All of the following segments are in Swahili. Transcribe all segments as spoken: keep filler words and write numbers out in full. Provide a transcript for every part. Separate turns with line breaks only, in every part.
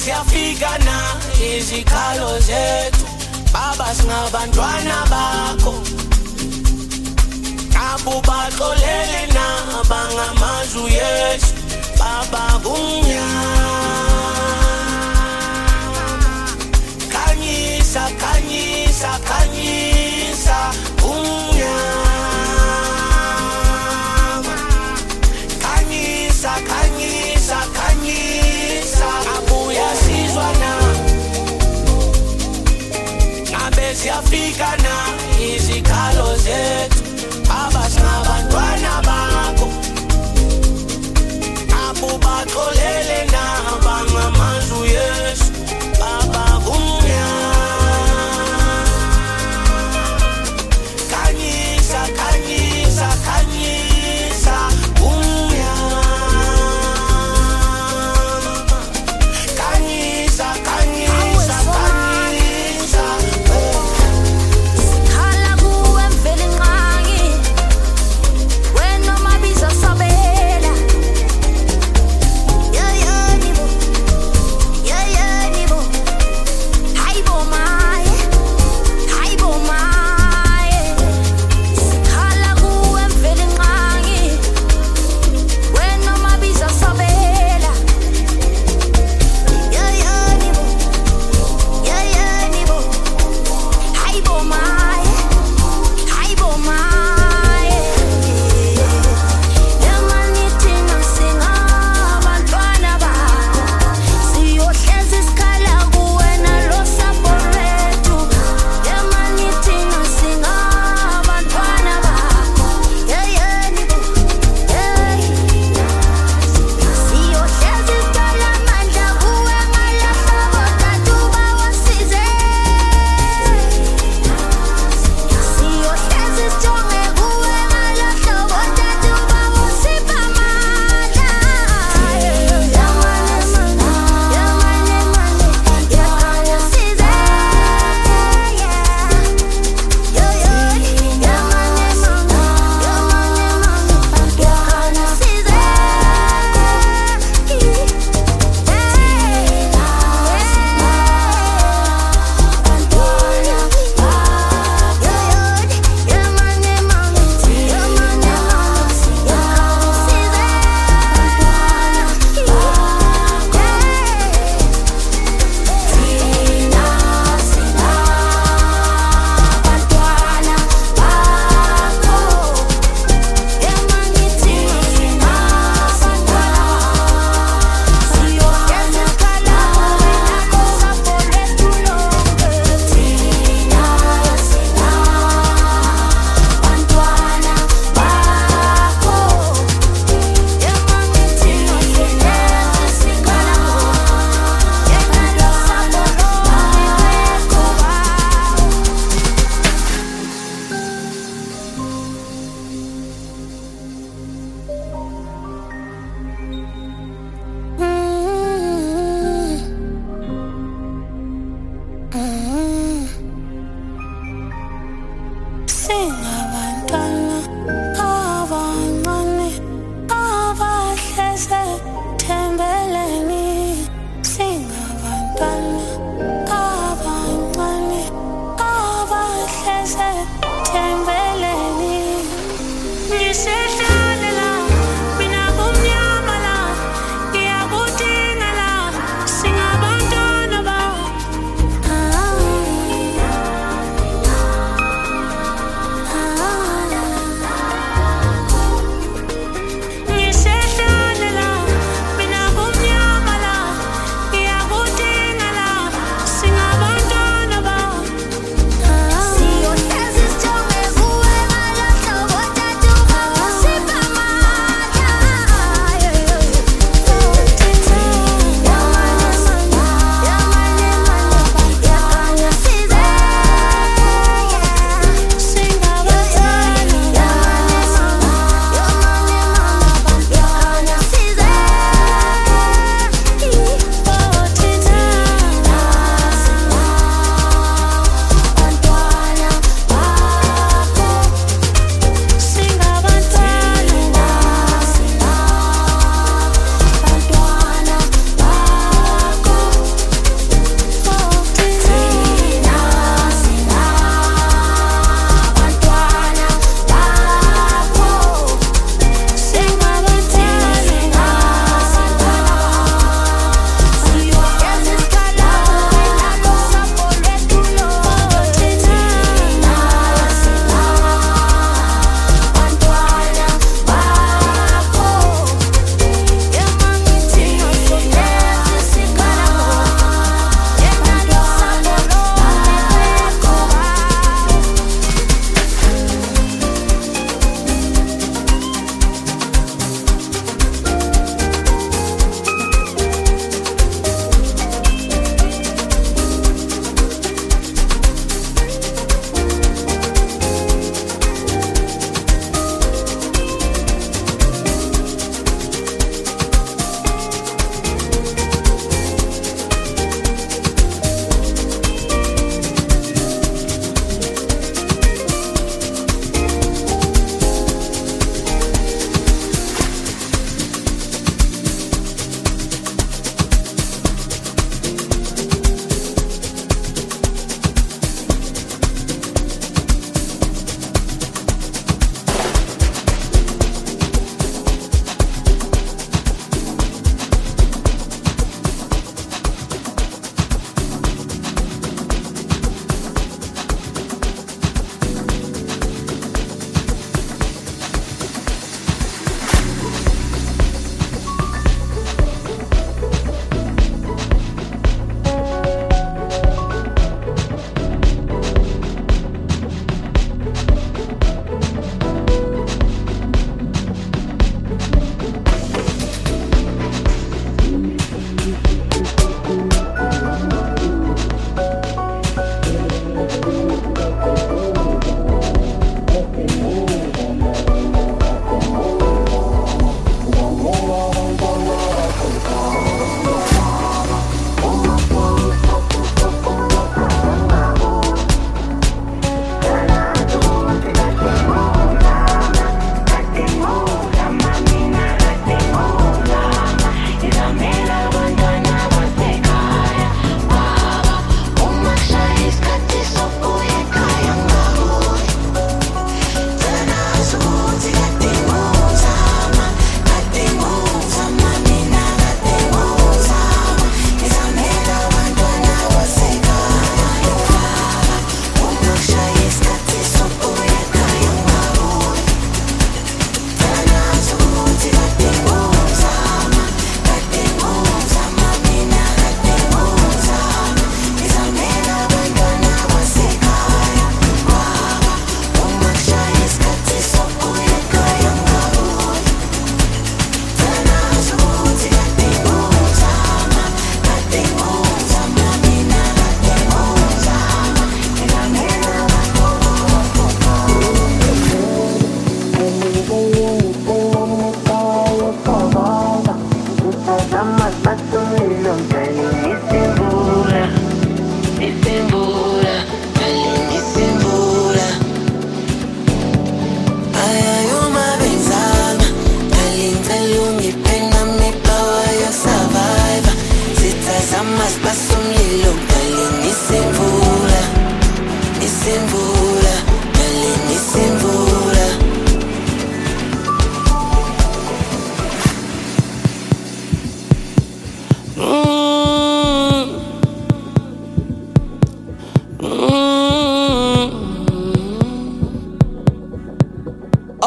siyafika na izikhalo zethu baba singabantwana bakho abo baxolele na bangamazwi Yesu baba kumnyama khanyisa khanyisa khanyisa kumnyama khanyisa khanyisa khanyisa abuya sizwa na ngabe siyafika na izikhalo zethu baba singabantwana bakho abo baxolele na bangamazwi Yesu baba kumnyama khanyisa khanyisa khanyisa kumnyama khanyisa khanyisa khanyisa
sikhala kuwe mvele nqangi wena mabiza sabela yeah yeah nibo yeah yeah nibo hayibo maye hayibo maye sikhala kuwe mvele nqangi wena mabiza sabela yeah yeah nibo yeah yeah nibo hayibo maye hayibo maye yamanithi nasingabantwana bakho siyohlezi sikhala kuwena lo sapho lwethu yamanithi nasingabantwana bakho yeah yeah nibo yeah siyohlezi sicela amandla kuwe ngalahlobo tathu bawasize siyohlezi sijonge kuwe ngalahlobo tathu bawusipha amandla yamane mane yamane mane yakhanya size yeah yo yo yamane mane yamane mane yakhanya size Singabantwana abancane abahleze thembeleni singabantwana abancane abahleze thembeleni ngisehlane la mina kumnyama la ngiyakudinga la singabantwana bakho ngisehlane la mina kumnyama la ngiyakudinga la singabantwana bakho siyohlezi sijonge kuwe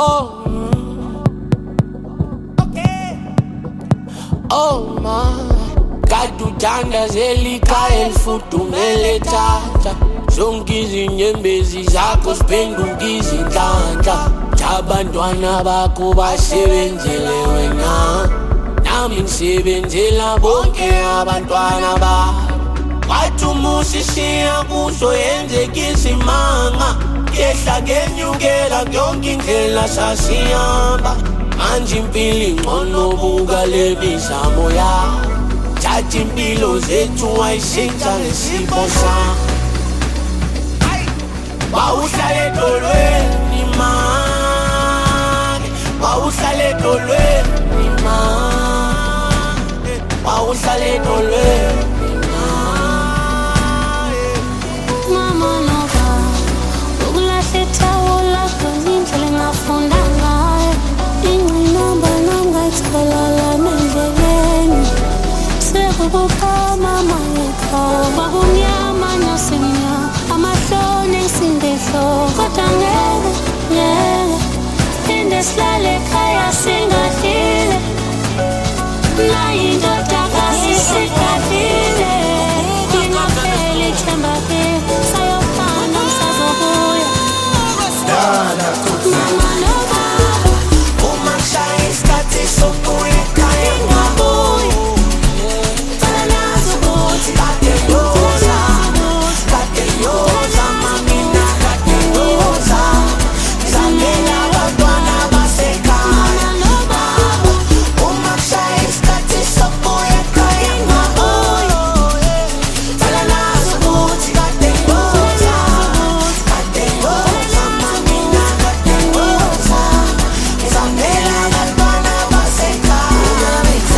Oh, oh my. Kaduthanda zelikhaya elifudumele tata. Zonke izinyembezi zakho ziphenduka izinhlanhla. Abantwana bakho basebenzele wena, nami ngisebenzela bonke abantwana bakho. Wathi umusishiya kuso yenzeka isimanga, yehla kenyukela yonke indlela sasihamba. Manje impilo ingcono buka le mizamo yakho. Thatha impilo zethu wayishintsha ngesipho sakho. Wawuhlala edolweni manje, wawuhlala edolweni manje, wawuhlala edolweni.
Mama no baba, ukulahle thawula indlela engafunda ngayo. Ingcinamba nangayitholala nendleleni. Sekukupa mama ekhaya, kwakumnyama nasemnyama, amahloni engisindehlo. Kodwa ngeke, ngeke, phinde sihlale ekhaya singadlile. Nayi indoda kasisigadile. Ingapheli ithemba kini, sayofana ngisazobuya. Mama no baba,
Uma kushaya isikhathi sokubuya ekhaya ngabuya. Phela nazi ukuthi kade ngiyoza, kade ngiyoza mamina, kade ngiyoza. Ngizamela abantwana basekhaya. Uma kushaya isikhathi sokubuya ekhaya ngabuya. Phela nazi ukuthi kade ngiyoza, kade ngiyoza mamina, kade ngiyoza. Ngizamela abantwana basekhaya.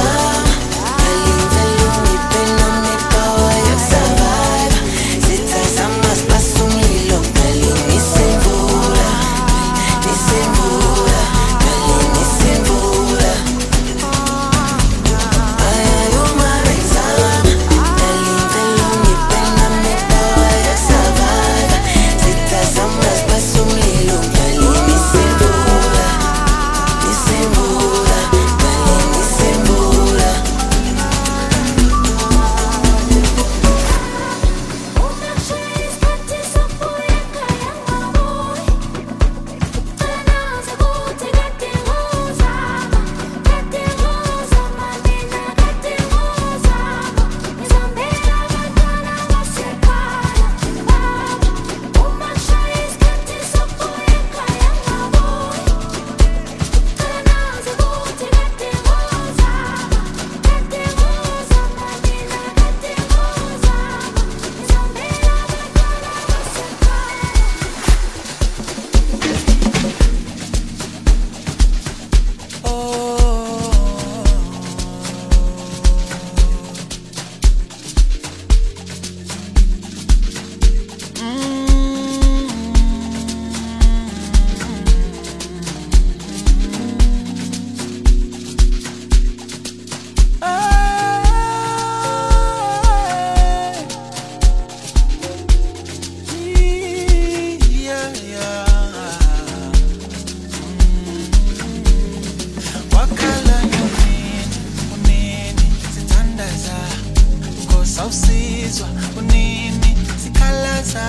Sawusizwa unini sikhalaza,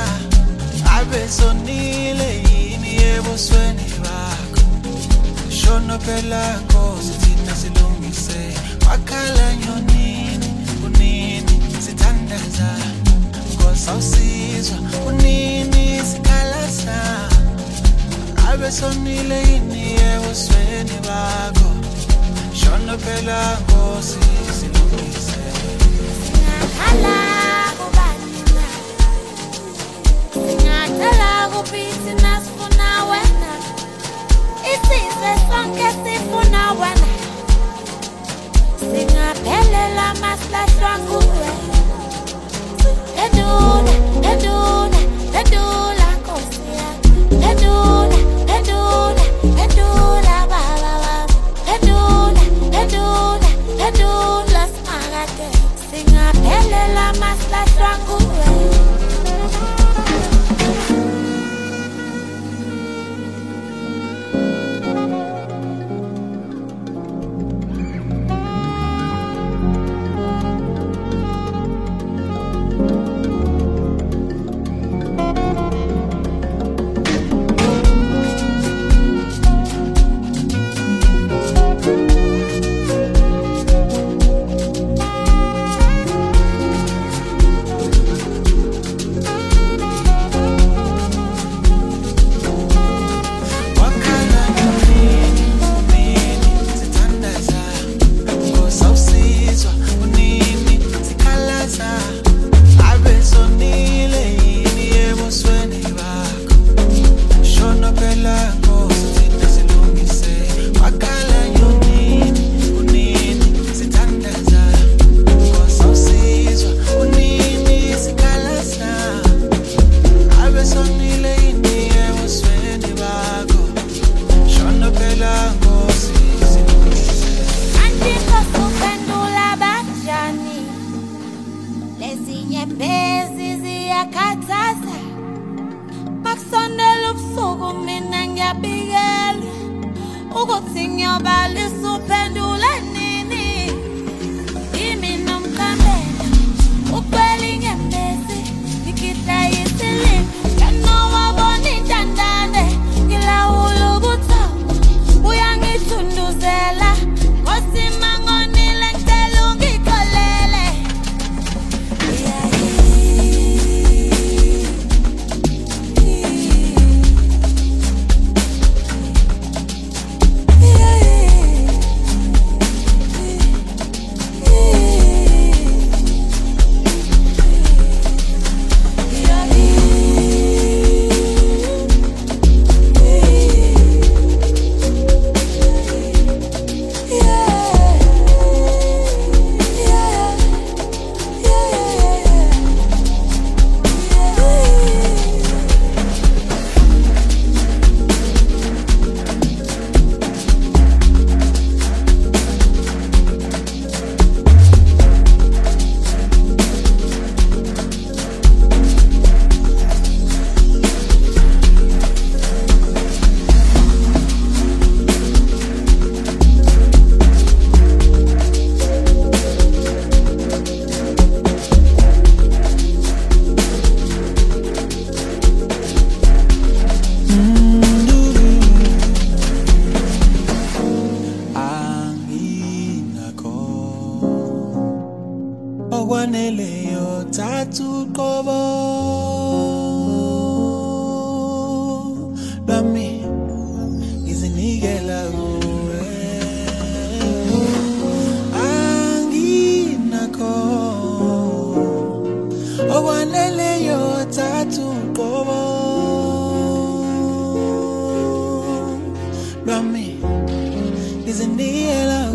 abe sonile yini ebusweni bakho. Shono phela Nkosi thina silungise, wakhala nyonini unini sithandaza. Sawusizwa unini sikhalaza, abe sonile yini ebusweni bakho. Shono phela Nkosi silungise.
Hala kubani na, singathala kuphi nasifuna wena. Isizwe sonke sifuna wena. Singaphelela masilahlwa nguwe. Eduna, eduna, eduna Nkosi yami. Eduna, eduna, eduna baba wami. Eduna, eduna, eduna simakade. Singaphelela masilahlwa nguwe.
phela ngozi thina silungise wakhala yonini unini sithandaza ngosawusizwa unini sikhalaza abe sonile ini ebusweni bakho shona phela ngozi silungise
andikosuphendula banjani lezinye bezi ziyakhathaza makusondela ubusuku mina ngiyabikela ukuthi ngiyobalisa uphendula nini imi nomkambela ukwela inyembezi ngikita yisilimi kanowabona intandane ngilawula ubuthongo uyangithunduzela ngosimangonile ngicela ungikholele
okwaneleyo thathu qobo lami ngizinikela kuwe anginakho okwaneleyo thathu qobo lami ngizinikela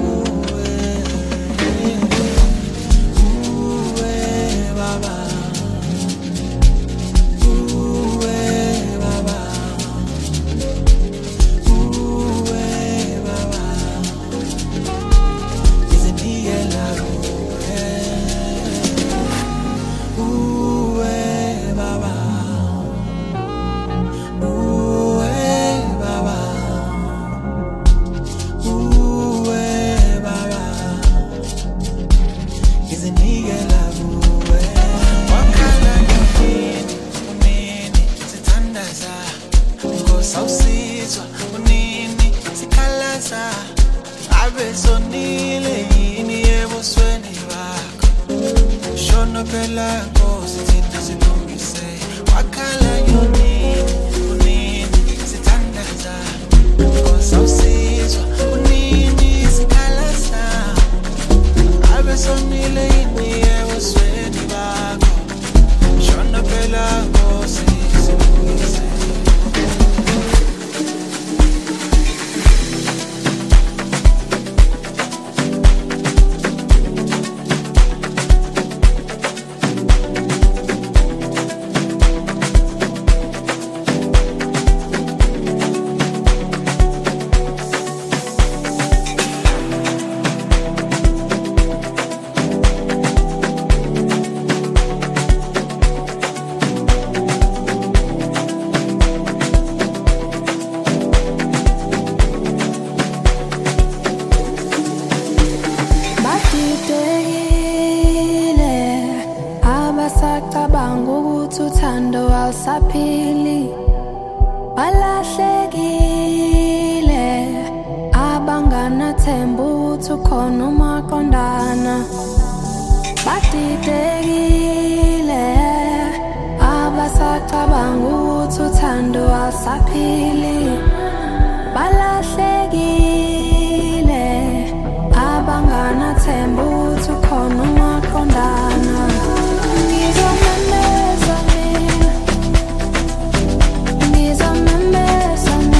sawusizwa unini sikhalaza abe sonile yini ebusweni bakho shona phela ngozi thina silungise wakhala yonini unini sithandaza sawusizwa unini sikhalaza abe sonile yini ebusweni bakho shona phela ngozi silungise
Sacabanga ukuthi uthando alisaphili balahlekile abanganathemba ukuthi ukhona umaqondana badidekile abasacabanga ukuthi uthando alisaphili balahlekile abanganathemba ukuthi ukhona umaqondana Ngizomemeza mina Ngizomemeza mina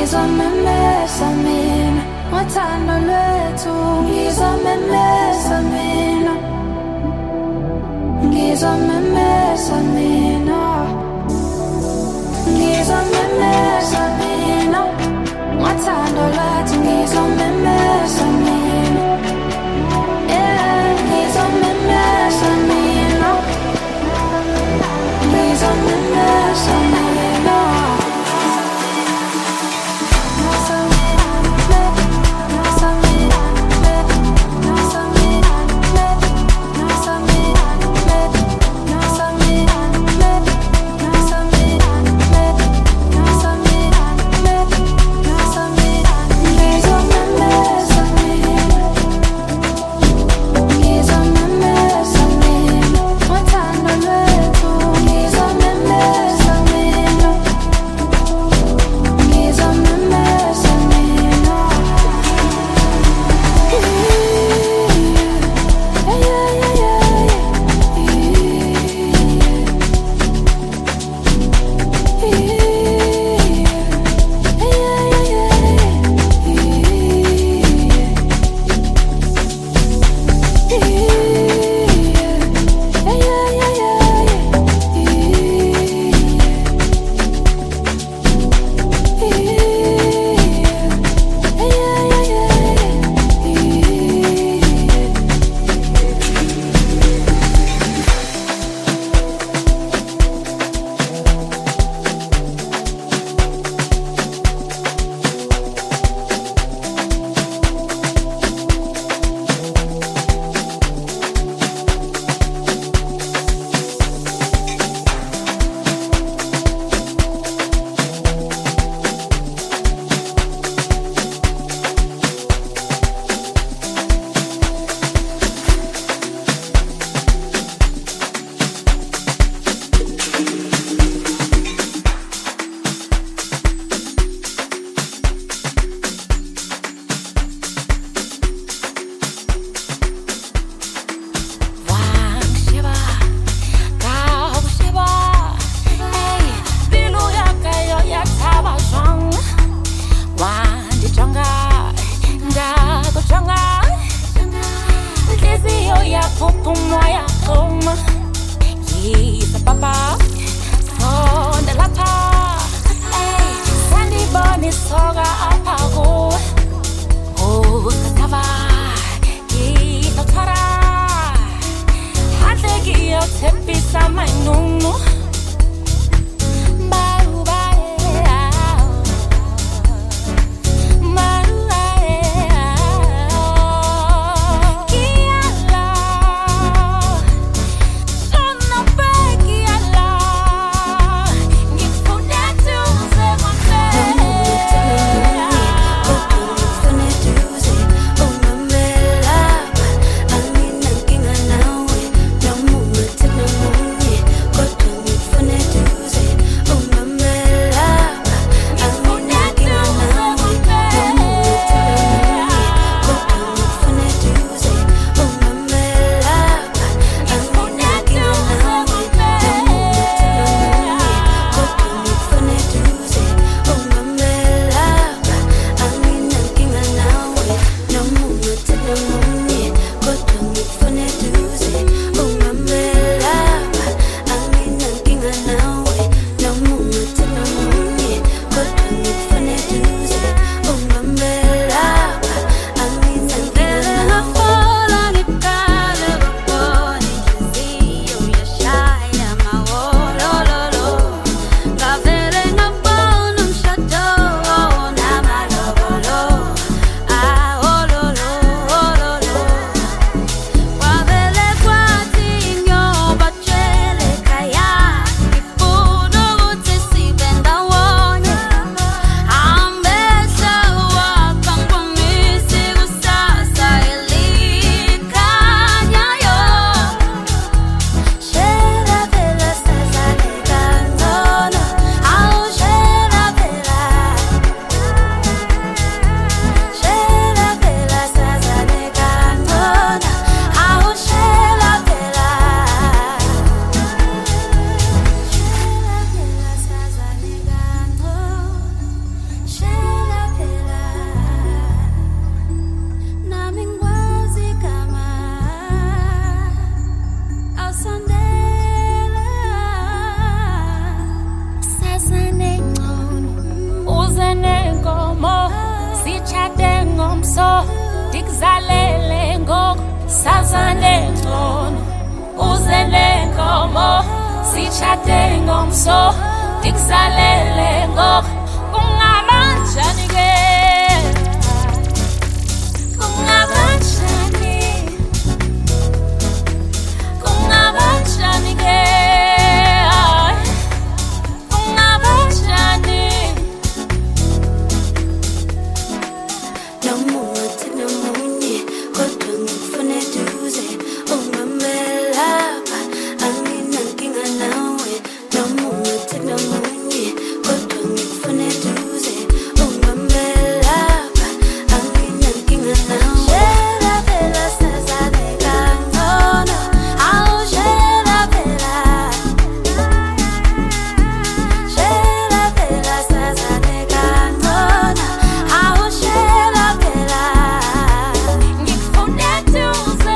ngizomemeza mina ngothando lwethu ngizomemeza mina ngizomemeza mina ngizomemeza mina ngothando lwethu ngizomemeza mina yeah ngizomemeza mina ngizomemeza mina
Go to
sazane ngono uzele ngomo sichade ngomso diksalele ngo kungabanjani ke kungabanjani kungabanjani ke kungabanjani
nomuthi nomunye kodwa ngifuna eduze ungamelapha anginankinga nawe nomuthi nomunye kodwa ngifuna eduze ungamelapha anginankinga nawe shela vela sazane kangcono awu shela vela shela vela sazane kangcono awu shela vela
ngifuna eduze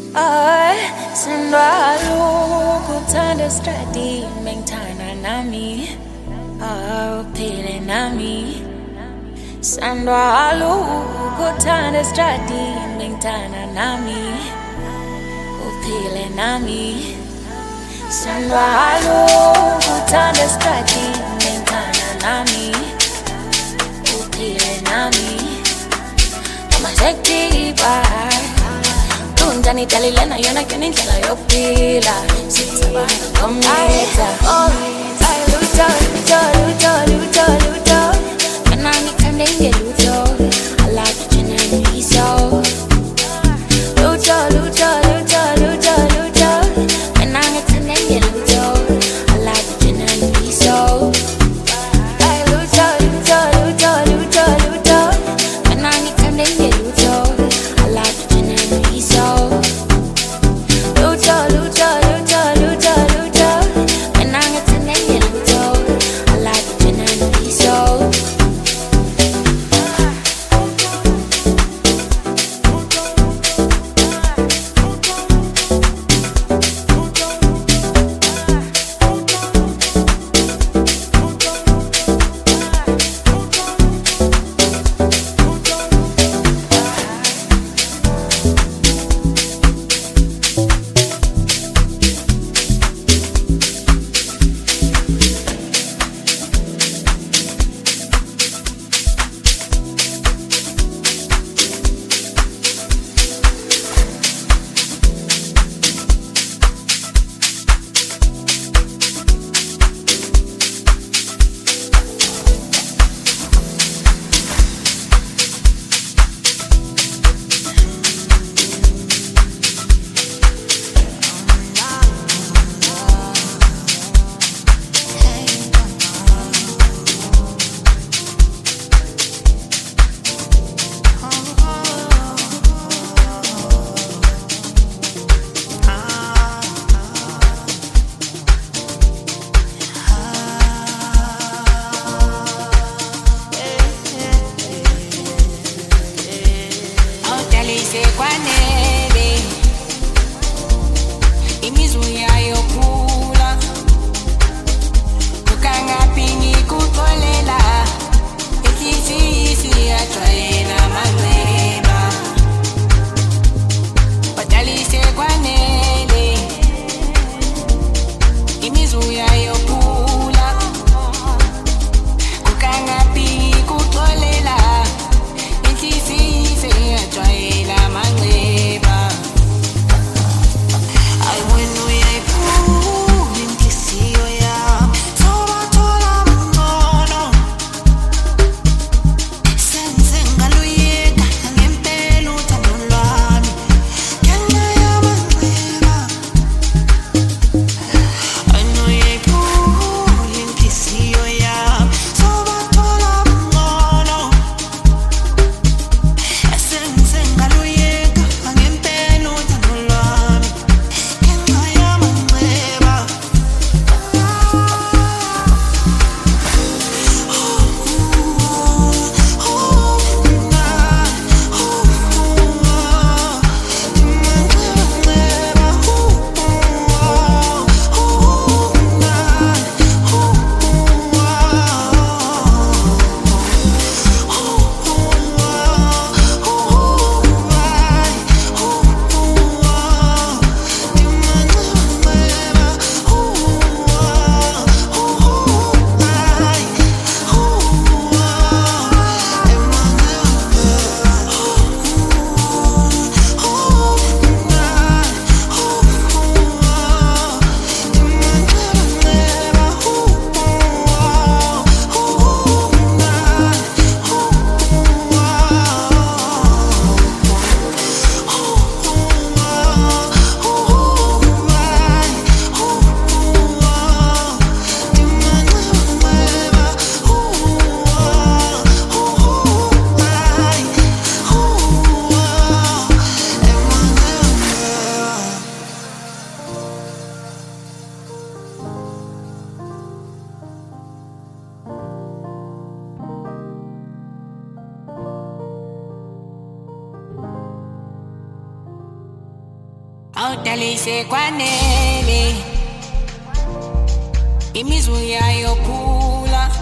Ay, sendwalu kuthanda strati mengithanda nami. Ah, uphile nami. Sendwalu kuthanda strati mengithanda nami. Uphile nami. Sendwalu kuthanda strati mengithanda nami. Uphile nami. Mama shakti bye. Tunjani dalilena yona kionindlela yokuphila sisabana ngomnetha. Oh, ay luto, luto, luto, luto, luto. Mina ngithande ngeluto. I like the genuine so. Luto, luto, luto, luto, luto. Mina ngithande ngeluto. I like the genuine so. Ay luto, luto, luto, luto, luto. Mina ngithande ngeluto. I like the genuine so. Luto, luto, luto, luto, luto. Mina ngithande ngeluto. awutalise kwanele imizuya yokhula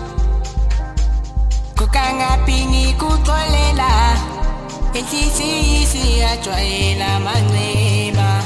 kukangaphingi kuxolela enhliziyo siyajwayela amanceba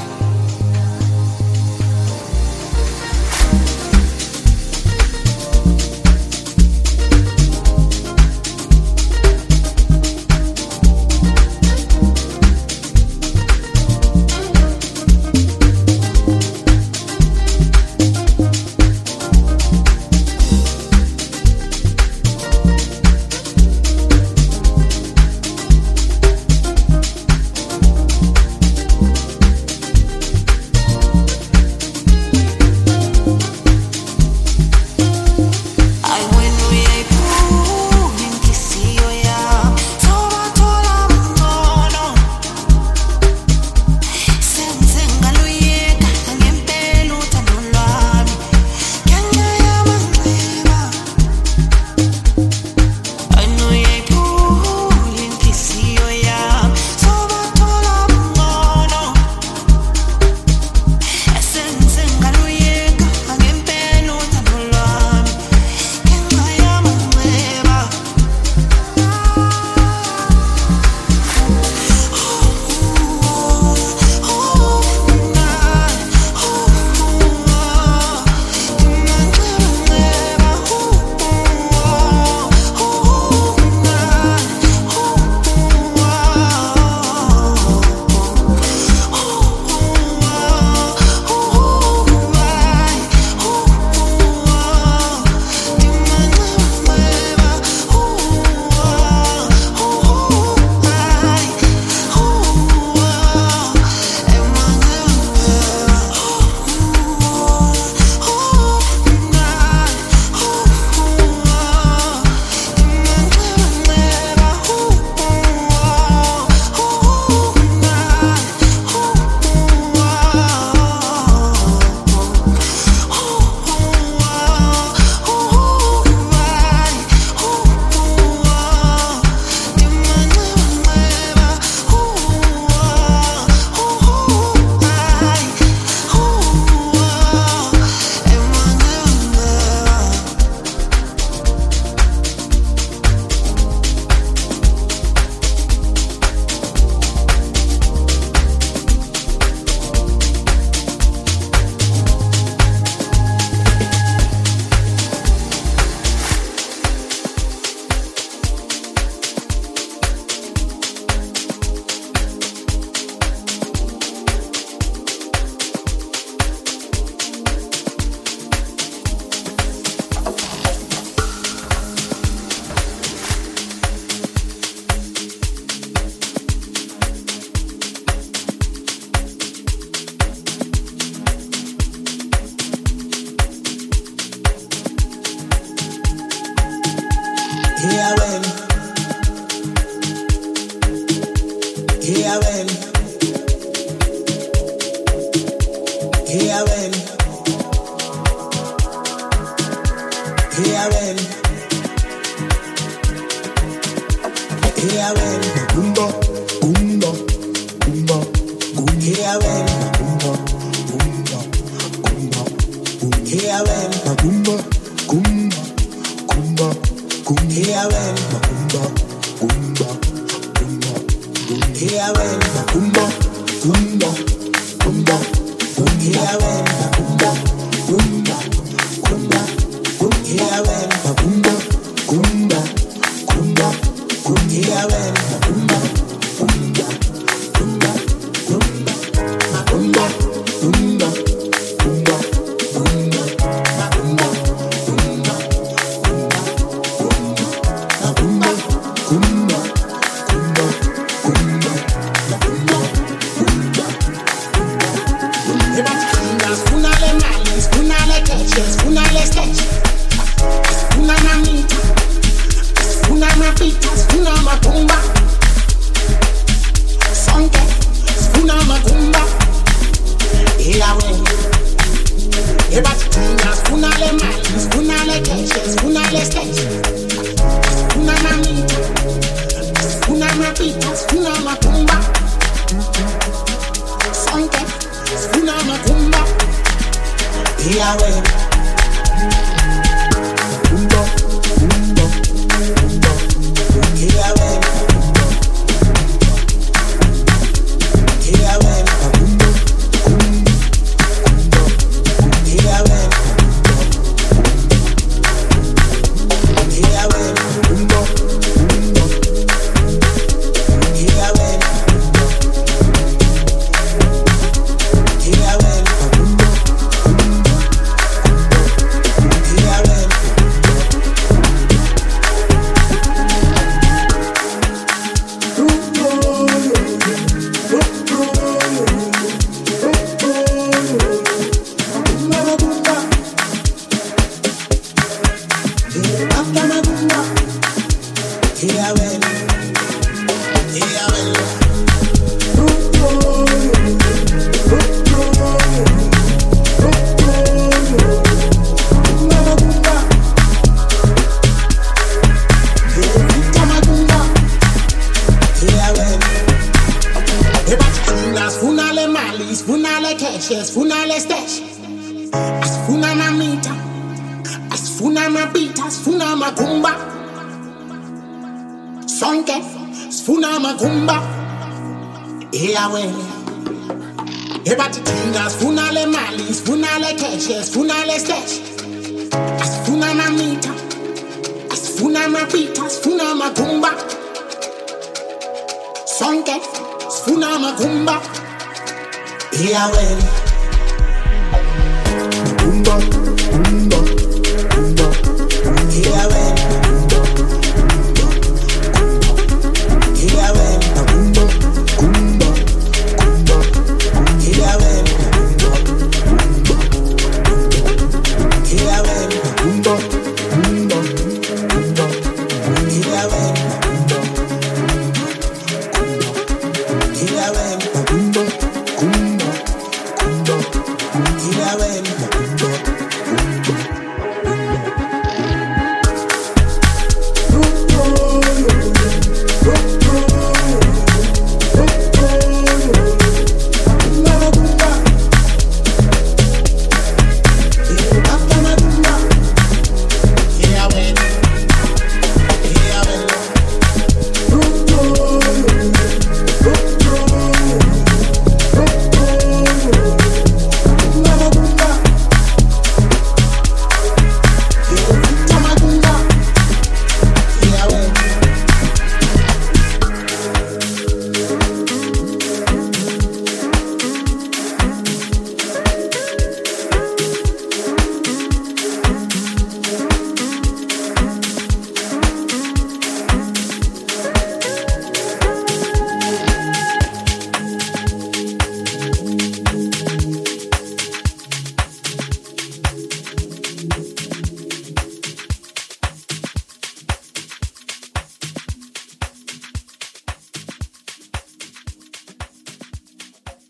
Here when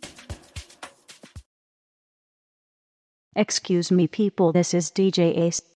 Excuse me people, this is D J Ace.